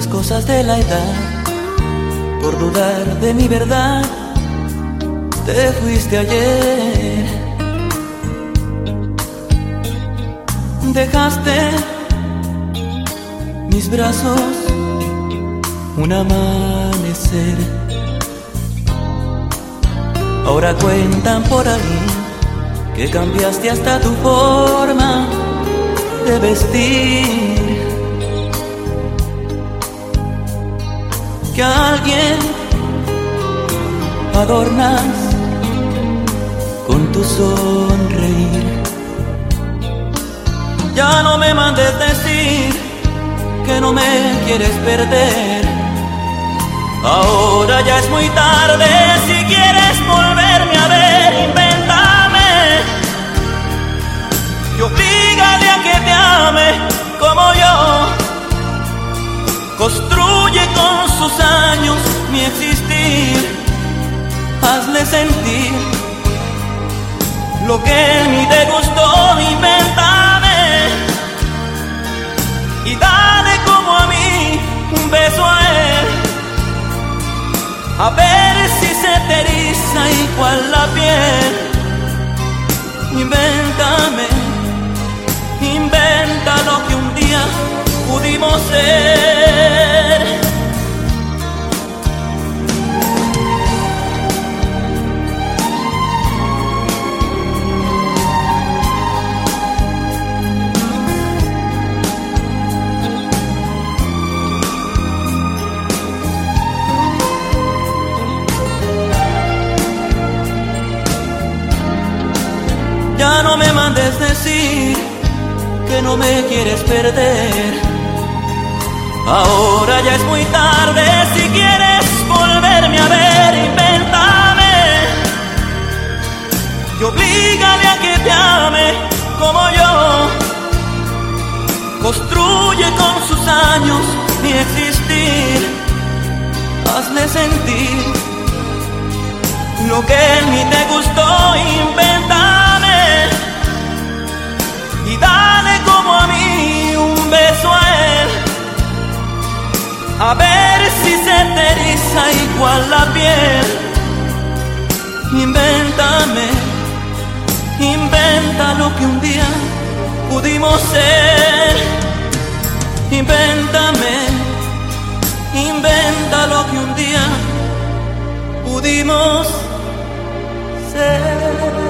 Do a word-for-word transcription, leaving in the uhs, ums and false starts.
las cosas de la edad, por dudar de mi verdad, te fuiste ayer. Dejaste mis brazos un amanecer. Ahora cuentan por ahí que cambiaste hasta tu forma de vestir, que a alguien adornas con tu sonreír. Ya no me mandes decir que no me quieres perder. Ahora ya es muy tarde, si quieres volverme a ver, invéntame y oblígale a que te ame como yo. Construye con sus años mi existir, hazle sentir lo que ni te gustó, invéntame y dale como a mí un beso a él, a ver si se te eriza igual la piel. Invéntame, inventa lo que un día pudimos ser. Ya no me mandes decir que no me quieres perder. Ahora ya es muy tarde, si quieres volverme a ver, invéntame y oblígale a que te ame como yo. Construye con sus años mi existir, hazle sentir lo que ni te gustó, invéntame y dale como a mí un beso a él, a ver si se te eriza igual la piel. Invéntame, inventa lo que un día pudimos ser. Invéntame, inventa lo que un día pudimos ser.